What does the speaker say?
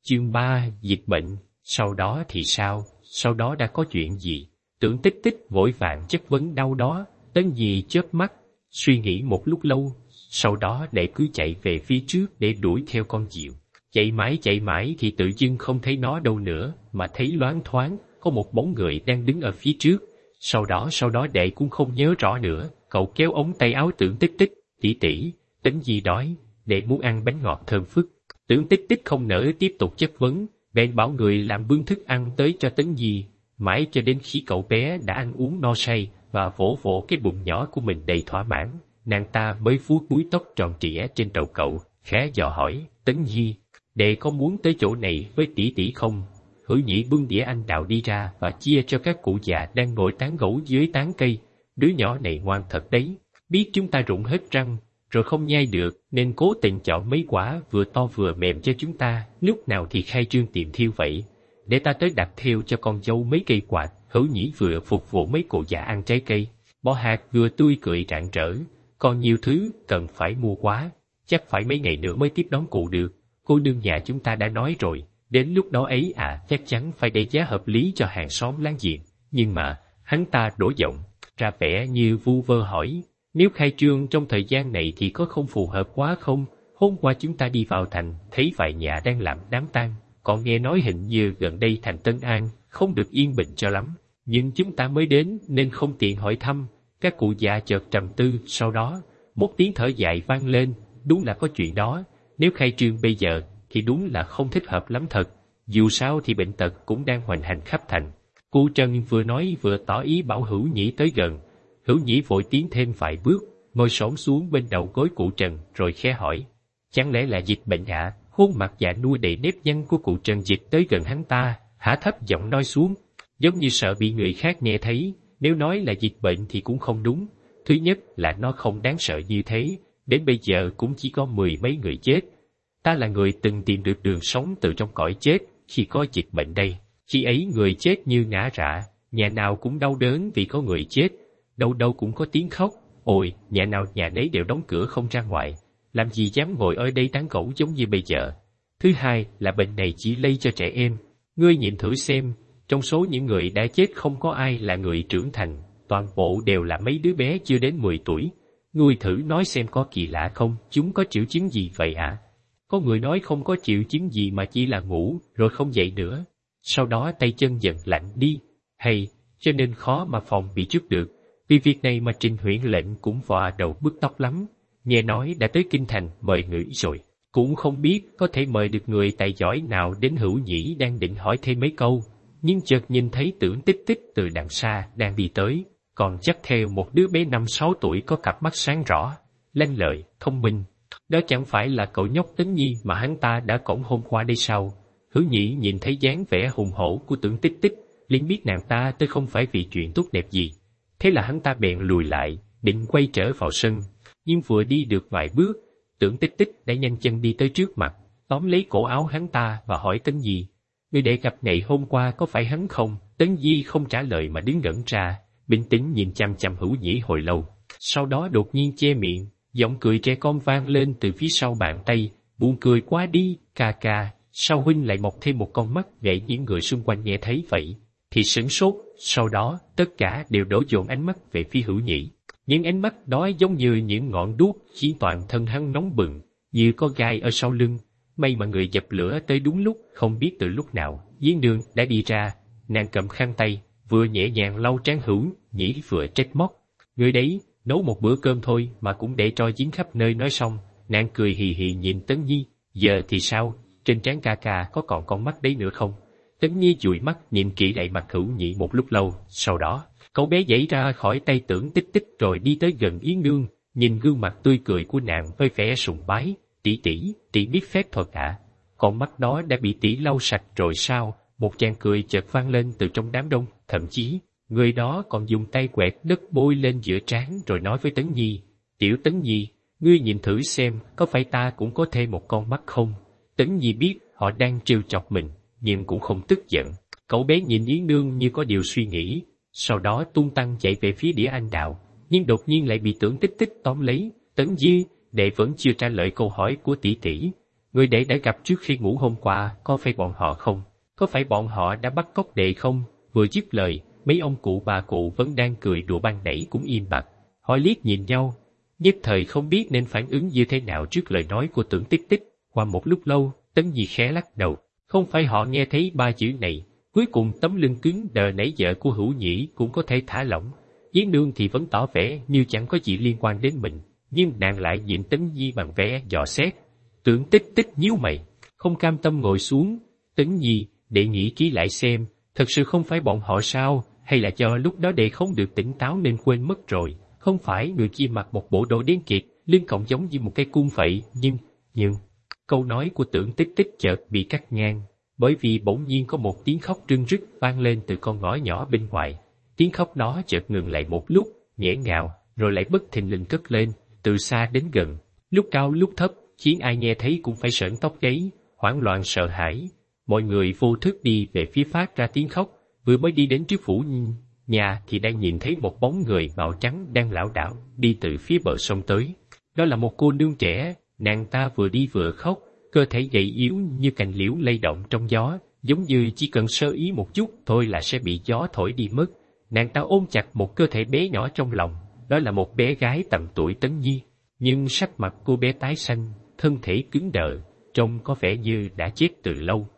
Chương 3: Dịch bệnh. Sau đó thì sao? Sau đó đã có chuyện gì? Tưởng Tích Tích vội vàng chất vấn đâu đó. Tấn Di chớp mắt, suy nghĩ một lúc lâu, sau đó để cứ chạy về phía trước để đuổi theo con diều. Chạy mãi thì tự dưng không thấy nó đâu nữa, mà thấy loáng thoáng có một bóng người đang đứng ở phía trước. Sau đó đệ cũng không nhớ rõ nữa. Cậu kéo ống tay áo Tưởng Tích Tích. Tỷ, Tấn Di đói, đệ muốn ăn bánh ngọt thơm phức. Tưởng Tích Tích không nỡ tiếp tục chất vấn, bèn bảo người làm bưng thức ăn tới cho Tấn Di, mãi cho đến khi cậu bé đã ăn uống no say và vỗ vỗ cái bụng nhỏ của mình đầy thỏa mãn, nàng ta mới vuốt búi tóc tròn trịa trên đầu cậu, khẽ dò hỏi: Tấn Di, đệ có muốn tới chỗ này với tỷ không? Hữu Nhĩ bưng đĩa anh đào đi ra và chia cho các cụ già đang ngồi tán gẫu dưới tán cây. Đứa nhỏ này ngoan thật đấy, biết chúng ta rụng hết răng rồi không nhai được, nên cố tình chọn mấy quả vừa to vừa mềm cho chúng ta, lúc nào thì khai trương tiệm thiêu vậy. Để ta tới đặt thiêu cho con dâu mấy cây quạt. Hữu Nhĩ vừa phục vụ mấy cụ già ăn trái cây, bò hạt vừa tươi cười rạng rỡ. Còn nhiều thứ cần phải mua quá, chắc phải mấy ngày nữa mới tiếp đón cụ được. Cô nương nhà chúng ta đã nói rồi, đến lúc đó ấy chắc chắn phải để giá hợp lý cho hàng xóm láng giềng. Nhưng mà, hắn ta đổi giọng, ra vẻ như vu vơ hỏi, nếu khai trương trong thời gian này thì có không phù hợp quá không? Hôm qua chúng ta đi vào thành, thấy vài nhà đang làm đám tang, còn nghe nói hình như gần đây thành Tân An không được yên bình cho lắm. Nhưng chúng ta mới đến nên không tiện hỏi thăm. Các cụ già chợt trầm tư, sau đó một tiếng thở dài vang lên. Đúng là có chuyện đó, nếu khai trương bây giờ thì đúng là không thích hợp lắm thật. Dù sao thì bệnh tật cũng đang hoành hành khắp thành. Cụ Trần vừa nói vừa tỏ ý bảo Hữu Nhĩ tới gần. Hữu Nhĩ vội tiến thêm vài bước, ngồi xổm xuống bên đầu gối cụ Trần rồi khẽ hỏi: chẳng lẽ là dịch bệnh ạ? Khuôn mặt già nua đầy nếp nhăn của cụ Trần dịch tới gần hắn ta, hạ thấp giọng nói xuống, giống như sợ bị người khác nghe thấy. Nếu nói là dịch bệnh thì cũng không đúng. Thứ nhất là nó không đáng sợ như thế, đến bây giờ cũng chỉ có 10 mấy người chết. Ta là người từng tìm được đường sống từ trong cõi chết khi có dịch bệnh đây. Khi ấy người chết như ngã rạ, nhà nào cũng đau đớn vì có người chết, đâu đâu cũng có tiếng khóc. Ôi, nhà nào nhà nấy đều đóng cửa không ra ngoài, làm gì dám ngồi ở đây tán gẫu giống như bây giờ. Thứ hai là bệnh này chỉ lây cho trẻ em. Ngươi nhìn thử xem, trong số những người đã chết không có ai là người trưởng thành, toàn bộ đều là mấy đứa bé chưa đến 10 tuổi. Ngươi thử nói xem có kỳ lạ không, chúng có triệu chứng gì vậy ạ? Có người nói không có triệu chứng gì mà chỉ là ngủ rồi không dậy nữa. Sau đó tay chân dần lạnh đi, hay cho nên khó mà phòng bị trước được. Vì việc này mà Trình huyện lệnh cũng vò đầu bứt tóc lắm. Nghe nói đã tới kinh thành mời người rồi, cũng không biết có thể mời được người tài giỏi nào đến. Hữu Nhĩ đang định hỏi thêm mấy câu, nhưng chợt nhìn thấy Tưởng Tích Tích từ đằng xa đang đi tới, còn dắt theo một đứa bé 5-6 tuổi có cặp mắt sáng rõ, lanh lợi, thông minh. Đó chẳng phải là cậu nhóc Tấn Nhi mà hắn ta đã cõng hôm qua đây sao? Hữu Nhĩ nhìn thấy dáng vẻ hùng hổ của Tưởng Tích Tích, liền biết nàng ta tới không phải vì chuyện tốt đẹp gì. Thế là hắn ta bèn lùi lại, định quay trở vào sân, nhưng vừa đi được vài bước, Tưởng Tích Tích đã nhanh chân đi tới trước mặt, tóm lấy cổ áo hắn ta và hỏi Tấn Di: người đệ gặp ngày hôm qua có phải hắn không? Tấn Di không trả lời mà đứng ngẩn ra, bình tĩnh nhìn chăm chăm Hữu Nhĩ hồi lâu, sau đó đột nhiên che miệng, giọng cười trẻ con vang lên từ phía sau bàn tay: buồn cười quá đi, ca ca, sao huynh lại mọc thêm một con mắt vậy? Những người xung quanh nghe thấy vậy thì sửng sốt, sau đó tất cả đều đổ dồn ánh mắt về phía Hữu Nhĩ. Những ánh mắt đó giống như những ngọn đuốc khiến toàn thân hắn nóng bừng, như có gai ở sau lưng. May mà người dập lửa tới đúng lúc, không biết từ lúc nào Diên Nương đã đi ra. Nàng cầm khăn tay, vừa nhẹ nhàng lau trán Hữu Nhĩ vừa trách móc: người đấy nấu một bữa cơm thôi mà cũng để tro dính khắp nơi. Nói xong, nàng cười hì hì nhìn Tấn Nhi: giờ thì sao, trên trán ca ca có còn con mắt đấy nữa không? Tấn Nhi dụi mắt nhìn kỹ lại mặt Hữu Nhĩ một lúc lâu, sau đó cậu bé giãy ra khỏi tay Tưởng Tích Tích rồi đi tới gần Yến Nương, nhìn gương mặt tươi cười của nàng với vẻ sùng bái: tỷ biết phép thuật ạ? Con mắt đó đã bị tỷ lau sạch rồi sao? Một tràng cười chợt vang lên từ trong đám đông, thậm chí người đó còn dùng tay quẹt đất bôi lên giữa trán rồi nói với Tấn Nhi: tiểu Tấn Nhi, ngươi nhìn thử xem có phải ta cũng có thêm một con mắt không? Tấn Nhi biết họ đang trêu chọc mình, nhưng cũng không tức giận. Cậu bé nhìn Yến Nương như có điều suy nghĩ, sau đó tung tăng chạy về phía đĩa anh đào, nhưng đột nhiên lại bị Tưởng Tích Tích tóm lấy: Tấn Di, đệ vẫn chưa trả lời câu hỏi của tỷ tỷ. Người đệ đã gặp trước khi ngủ hôm qua, có phải bọn họ không? Có phải bọn họ đã bắt cóc đệ không? Vừa dứt lời, mấy ông cụ bà cụ vẫn đang cười đùa ban nãy cũng im bặt. Họ liếc nhìn nhau, nhất thời không biết nên phản ứng như thế nào trước lời nói của Tưởng Tích Tích. Qua một lúc lâu, Tấn Nhi khẽ lắc đầu. Không phải họ nghe thấy ba chữ này. Cuối cùng tấm lưng cứng đờ nãy giờ của Hữu Nhĩ cũng có thể thả lỏng. Yến Nương thì vẫn tỏ vẻ như chẳng có gì liên quan đến mình, nhưng nàng lại nhìn Tấn Nhi bằng vẻ dò xét. Tưởng Tích Tích nhíu mày, không cam tâm ngồi xuống. Tấn Nhi, đệ nghĩ kỹ lại xem, thật sự không phải bọn họ sao, hay là do lúc đó đệ không được tỉnh táo nên quên mất rồi. Không phải người kia mặc một bộ đồ đen kịt, lưng còng giống như một cây cung vậy, nhưng... Câu nói của Tưởng Tích Tích chợt bị cắt ngang, bởi vì bỗng nhiên có một tiếng khóc rưng rức vang lên từ con ngõ nhỏ bên ngoài. Tiếng khóc đó chợt ngừng lại một lúc, nghẹn ngào, rồi lại bất thình lình cất lên, từ xa đến gần, lúc cao lúc thấp, khiến ai nghe thấy cũng phải sởn tóc gáy, hoảng loạn sợ hãi. Mọi người vô thức đi về phía phát ra tiếng khóc, vừa mới đi đến trước phủ nhà thì đang nhìn thấy một bóng người màu trắng đang lảo đảo đi từ phía bờ sông tới. Đó là một cô nương trẻ, nàng ta vừa đi vừa khóc, cơ thể gầy yếu như cành liễu lay động trong gió, giống như chỉ cần sơ ý một chút thôi là sẽ bị gió thổi đi mất. Nàng ta ôm chặt một cơ thể bé nhỏ trong lòng, đó là một bé gái tầm tuổi Tấn Nhi, nhưng sắc mặt cô bé tái xanh, thân thể cứng đờ, trông có vẻ như đã chết từ lâu.